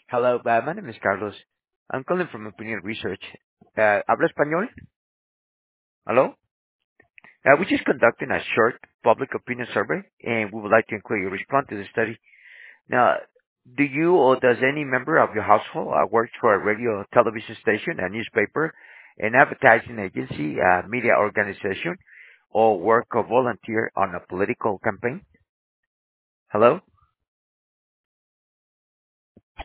Hello, my name is Carlos. I'm calling from Opinion Research. ¿Habla español? Hello? We're just conducting a short public opinion survey, and we would like to include your response to the study. Now, do you or does any member of your household work for a radio, television station, a newspaper, an advertising agency, a media organization, or work or volunteer on a political campaign? Hello?